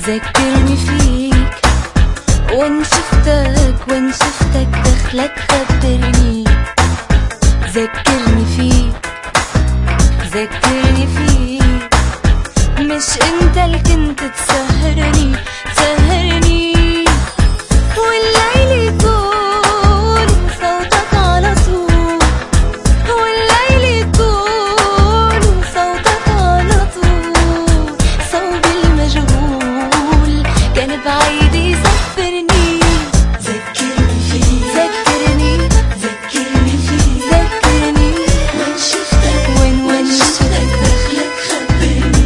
ذكرني فيك وان شفتك دخلك خبرني. ذكرني فيك مش انت اللي كنت تسهرني والليل يطول وصوتك على طول، والليل يطول وصوتك على طول. صوب المجهول كان بعيد يسفرني. ذكرني فيك وين شفتك دخلك خبرني.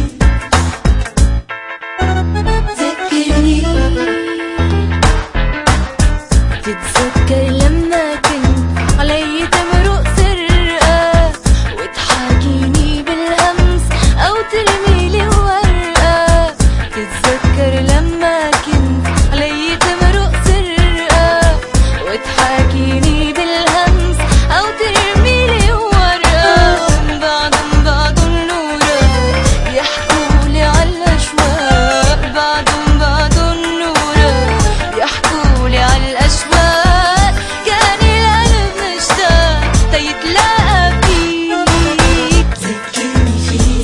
تتذكر لما كنت علي تمرق سرقة وتحاكيني بالهمس أو ترميلي ورقة. تتذكر لما كنت علي تمرق سرقة وتحاكيني بالهمس أو ترميلي ورقة. بعدهم نورك يحكولي عالأشواق، بعدهم نورك يحكولي عالأشواق. كان القلب مشتاق تيتلاقى فيك. ذكرني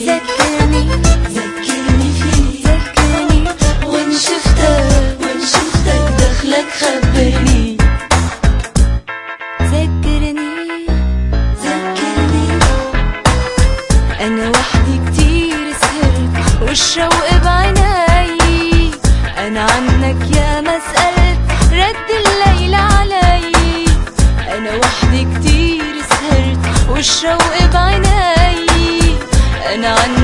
فيك وين شفتك دخلك خبرني. ذكرني أنا وحدي كتير سهرت والشوق بعيني. أنا عنك يا مسألة رد الليل علي. أنا وحدي كتير سهرت والشوق بعيني. أنا عنك